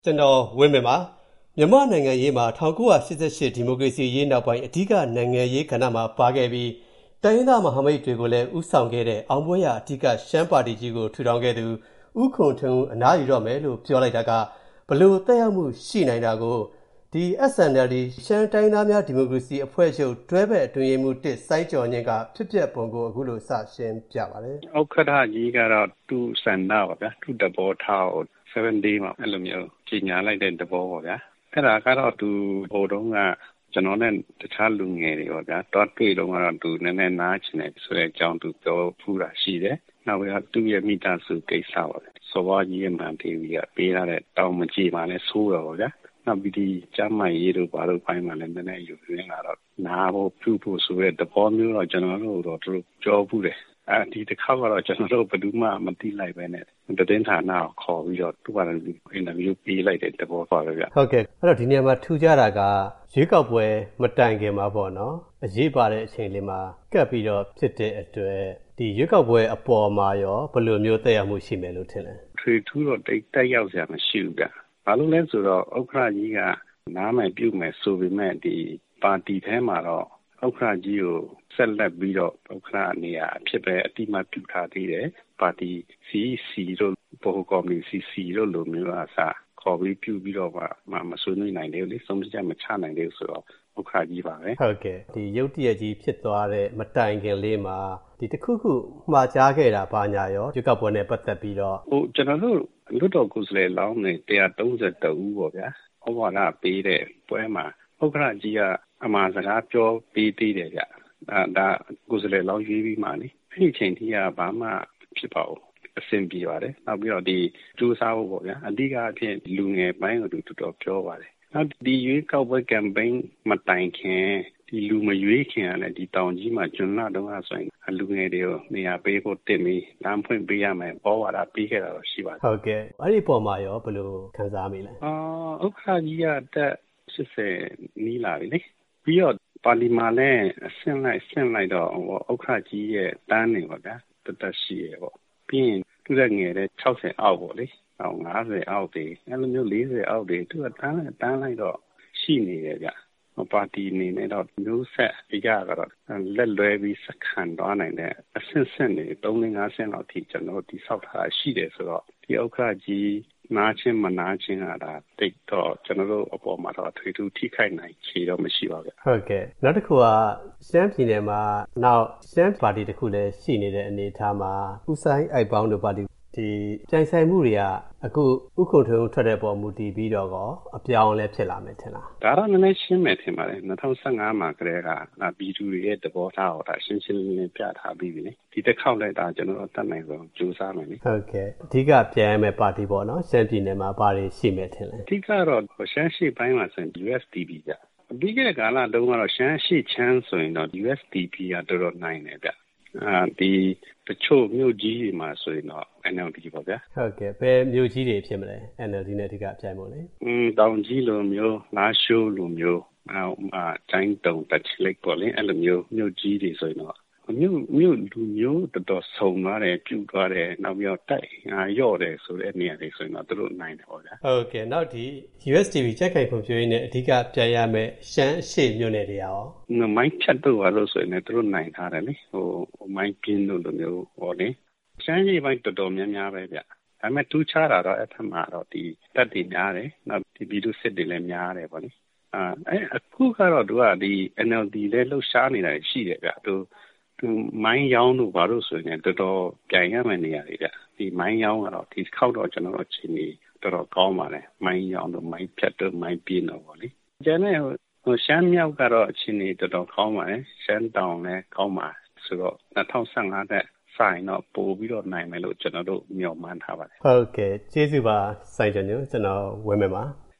ကျွန်တော်ဝင်းမြပါမြန်မာနိုင်ငံရေးမှာ1988ဒီမိုကရေစီရေးနောက်ပိုင်းအဓိကနိုင်ငံရေးကဏ္ဍမှာပါခဲ့ပြီးတိုင်းရင်းသားမဟာမိတ်တွေကိုလည်းဥဆောင်ခဲ့တဲ့အောင်ပွဲရအဓိကရှမ်းပါတီကြီးကိုထူထောင်ခဲ့သူဥခွန်ထွန်းအနားယူတော့မယ်လို့ပြောလိုက်တာကဘလို့တက်ရောက်မှုရှိနိုင်တာကိုဒီ SNLD ရှမ်းတိုင်းသားများဒီမိုကရေစီအဖွဲ့ချုပ်တွဲဘက်အတွင်းရေးမှူး1စိုင်းကျော်ညင်းကဖြစ်ပျက်ပုံကိုအခုလိုစရှင်းပြပါတယ်။ဥက္ကဋ္ဌကြီးကတော့သူ့စံနာပါဗျာသူ့တဘောထားကို7 day မှာအဲ့လိုမျိုးကြီးညာလိုက်တဲ့တဘောပေါ့ဗျာအဲ့ဒါကတော့သူဟိုတုန်းကကျွန်တော်နဲ့တခြားလူငယ်တွေပေါ့ဗျာတော့တွေ့တော့ကတော့သူနည်းနည်းနားချင်တယ်ဆိုတဲ့အကြောင်းသူပြောဖူးတာရှိတယ်နောက်ပြီးတော့သူ့ရဲ့မိသားစုကိစ္စပါပဲစောဘကြီးရဲ့မှန်တီဗီကပေးထားတဲ့တောင်းမကြည့်မှလည်းဆိုးတော့ဗျာနောက်ပြီးဒီကျမ်းမာရေးတို့ဘာလို့ပိုင်းမှလည်းနည်းနည်းယူရင်းလာတော့နားဖို့ပြုဖို့ဆိုတဲ့သဘောမျိုးတော့ကျွန်တော်တို့တော့သူတို့ပြောဖူးတယ်ဒီတစ်ခါကတော့ကျွန်တော်တို့ဘယ်သူမှမသိလိုက်ပဲနဲ့တင်းဌာနကိုခေါ်ပြီးတော့သူကလည်းအင်တာဗျူးပေးလိုက်တဲ့သဘောပါပဲဗျဟုတ်ကဲ့အဲ့တော့ဒီနေရာမှာထူးခြားတာကရွေးကောက်ပွဲမတိုင်ခင်မှာပေါ့နော်အရေးပါတဲ့အချိန်လေးမှာကပ်ပြီးတော့ဖြစ်တဲ့အတွက်ဒီရွေးကောက်ပွဲအပေါ်မှာရောဘယ်လိုမျိုးသက်ရောက်မှုရှိမယ်လို့ထင်လဲထွေထူးတော့တက်ရောက်စရာမရှိဘူးဗျဘာလို့လဲဆိုတော့ဥက္ကဋ္ဌကြီးကနားမယ်ပြုမယ်ဆိုပေမဲ့ဒီပါတီထဲမှာတော့ဥက္ကဋ္ဌကြီးကိုဆက်လက်ပြီးတော့ဥက္ကဋ္ဌနေရာအဖြစ်ပဲအတိမတ်ပြုထားသေးတယ်ပါတီ CC တို့ဗဟိုကော်မတီ CC တို့လိုမျိုးအစားခေါ်ပြီးပြုပြီးတော့မဆွေးနွေးနိုင်တယ်လေဆုံးဖြတ်ချက်မချနိုင်သေးဘူးဆိုတော့ဥက္ကဋ္ဌကြီးပါပဲဟုတ်ကဲ့ဒီရုတ်တရက်ကြီးဖြစ်သွားတဲ့မတိုင်ခင်လေးမှာဒီတစ်ခုခုမှားကြားခဲ့တာဘာညာရောရွေးကောက်ပွဲနဲ့ပတ်သက်ပြီးတော့ကျွန်တော်တို့လွတ်တော်ကိုယ်စားလှယ်လောင်းနေ132ဦးပေါ့ဗျာဩဝါဒပေးတဲ့ပွဲမှာဥက္ကဋ္ဌကြီးကအမှားစကားပြောပေးသေးတယ်ဗျဒါကိုယ်စားလှယ်လောင်းရွေးပြီးမှလေအဲ့ဒီအချိန်ထိကဘာမှဖြစ်ပါဘူးအဆင်ပြေပါတယ်နောက်ပြီးတော့ဒီစူးစမ်းဖို့ပေါ့ဗျာအဓိကအဖြစ်လူငယ်ပိုင်းကိုတော်တော်ပြောပါတယ်နောက်ဒီရွေးကောက်ပွဲ campaign မတိုင်ခင်ဒီလူမရွေးခင်ကလည်းဒီတောင်ကြီးမှာကျွန်တော်တုန်းကဆိုရင်လူငယ်တွေကိုနေရာပေးဖို့တင်ပြီးလမ်းဖွင့်ပေးရမယ်ပေါ်ဝါဒပေးခဲ့တာတော့ရှိပါတယ်ဟုတ်ကဲ့အဲ့ဒီပုံမှာရောဘယ်လိုခံစားမိလဲဥက္ကဋ္ဌကြီးကတက်80နီးလာပြီလေပြီးတော့ပါလီမာန်နဲ့ဆင့်လိုက်တော့ဥက္ကဋ္ဌကြီးရဲ့တန်းနေပါဗျာတက်ရှိရပေါ့ပြီးရင်သူကငယ်တဲ့60အောက်ပေါ့လေ50အောက်တွေအဲ့လိုမျိုး40အောက်တွေသူကတန်းလိုက်တော့ရှိနေတယ်ဗျပါတီအနေနဲ့တော့မျိုးဆက်အရာကတော့လက်လွဲပြီးစခံသွားနိုင်တဲ့အဆင့်တွေ3-5ဆင့်လောက်ထိကျွန်တော်ဒီဆောက်ထားရှိတယ်ဆိုတော့ဒီဥက္ကဋ္ဌကြီးနားချင်းမနားချင်းကဒါတိတ်တော့ကျွန်တော်တို့အပေါ်မှာတော့ထွေထူးထိခိုက်နိုင်ခြေတော့မရှိပါဘူးဟုတ်ကဲ့နောက်တစ်ခုကရှမ်းပြည်နယ်မှာနောက်ရှမ်းပါတီတစ်ခုလည်းရှိနေတဲ့အနေအထားမှာဦးဆိုင်အိုက်ပေါင်းတို့ပါတီဒီပြိုင်ဆိုင်မှုတွေကအခုဥက္ကုထွန်းထွက်တဲ့ပုံမူတည်ပြီးတော့အပြောင်းလဲဖြစ်လာမယ်ထင်လားဒါတော့နည်းနည်းရှင်းမယ်ထင်ပါတယ်2015မှာကတည်းကဘီတူတွေရဲ့သဘောထားကိုဒါရှင်းလင်းပြထားပြီးပြီလေဒီတစ်ခေါက်လည်းဒါကျွန်တော်တို့တတ်နိုင်ဆုံးကြိုးစားမယ်လေဟုတ်ကဲ့အဓိကပြိုင်ရမယ့်ပါတီပေါ့နော်ရှမ်းပြည်နယ်မှာဘာတွေရှိမယ်ထင်လဲအဓိကတော့ရှမ်းရှိပိုင်းမှာဆိုရင် USDP ကြပြီးခဲ့တဲ့ကာလတုန်းကတော့ရှမ်းရှိချမ်းဆိုရင်တော့ USDP ကတော်တော်နိုင်တယ်ဗျဒီတချို့မြို့ကြီးတွေမှာဆိုရင်တော့ NLD ပေါ့ဗျာဟုတ်ကဲ့ဘယ်မြို့ကြီးတွေဖြစ်မလဲ NLD နဲ့အဓိကပြိုင်ဖို့လေတောင်ကြီးလိုမျိုးလားရှိုးလိုမျိုးတိုင်းတုံတက်ချလိတ်ပေါ့လေအဲ့လိုမျိုးမြို့ကြီးတွေဆိုရင်တော့မြို့လူမျိုးတော်တော်ဆုံသွားတယ်ပြုတ်သွားတယ်နောက်ပြီးတော့တိုက်ရော့တယ်ဆိုတဲ့နေရာတွေဆိုရင်တော့သူတို့နိုင်တယ်ပေါ့ဗျာဟုတ်ကဲ့နောက်ဒီ USDP ကြက်ခိုင်ဖွံ့ဖြိုးရေးနဲ့အဓိကပြိုင်ရမယ့်ရှမ်းအရှေ့မြို့နယ်တွေရောမိုင်းဖြတ်တော့လို့ဆိုရင်လည်းသူတို့နိုင်ထားတယ်လေမိုင်းပြင်းတို့လိုမျိုးဟောလေရှမ်းကြီးပိုင်းတော်တော်များများပဲဗျဒါပေမဲ့ထူးခြားတာတော့အထက်မှာတော့ဒီတက်တွေများတယ်နောက်ဒီဘီလူစစ်တွေလည်းများတယ်ပေါ့လေအခုကတော့သူကဒီ NLD လည်းလှုပ်ရှားနေတာရှိတယ်ဗျသူမိုင်းရောင်းတို့ဘာလို့ဆိုရင်တော်တော်ပြိုင်ရမယ့်နေရာတွေဗျဒီမိုင်းရောင်းကတော့ဒီခောက်တော့ကျွန်တော်တို့အချိန်ကြီးတော်တော်ကောင်းပါတယ်မိုင်းရောင်းတို့မိုင်းဖြတ်တို့မိုင်းပြင်းတော့ဗောလေကျန်တဲ့ရှမ်းမြောက်ကတော့အချိန်ကြီးတော်တော်ကောင်းပါတယ်ရှမ်းတောင်လည်းကောင်းပါဆိုတော့2015တဲ့ဆိုင်တော့ပို့ပြီးတော့နိုင်မယ်လို့ကျွန်တော်တို့မျှော်မှန်းထားပါတယ်ဟုတ်ကဲ့ကျေးဇူးပါစိုင်းကျွန်တော်ဝယ်မယ်ပါ